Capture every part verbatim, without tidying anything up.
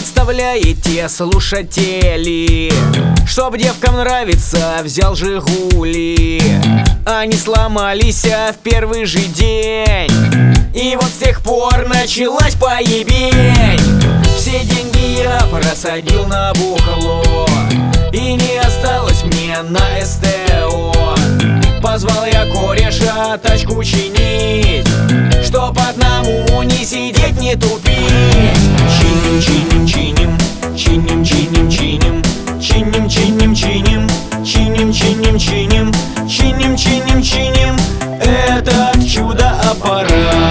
Представляете, слушатели, чтоб девкам нравится, взял Жигули. Они сломались в первый же день, и вот с тех пор началась поебень. Все деньги я просадил на бухло, и не осталось мне на СТО. Позвал я кореша тачку чинить, чтоб одному не сидеть, не тупить. Чиним, чиним, чиним, чиним, чиним, чиним, чиним, чиним, чиним, чиним, чиним, чиним, чиним, чиним, чиним этот чудо-аппарат.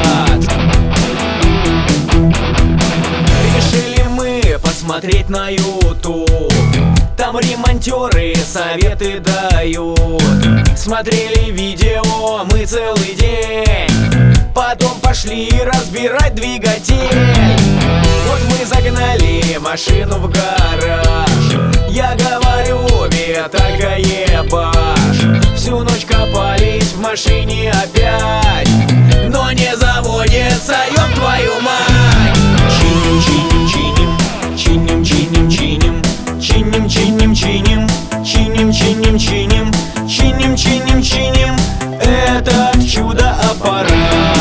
Решили мы посмотреть на YouTube, там ремонтеры советы дают. Смотрели видео мы целый день, потом пошли разбирать двигатель. Вот мы загнали машину в гараж, я говорю, Виталька, ебашь. Всю ночь копались в машине опять, но не заводится, ёб твою мать. Чиним, чиним, чиним, чиним, чиним, чиним, чиним, чиним, чиним, чиним, чиним, чиним, чиним, чиним, чиним этот чудо-аппарат.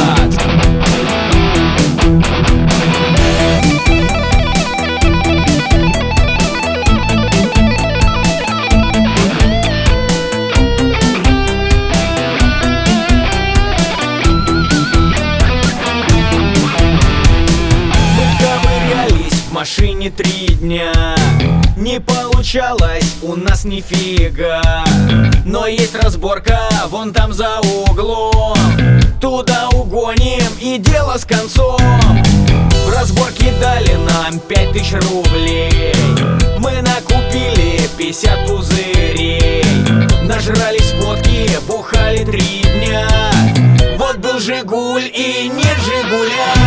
В машине три дня, не получалось у нас нифига. Но есть разборка вон там за углом, туда угоним и дело с концом. В разборке дали нам пять тысяч рублей, мы накупили пятьдесят пузырей. Нажрались водки, бухали три дня. Вот был Жигуль и нет Жигуля.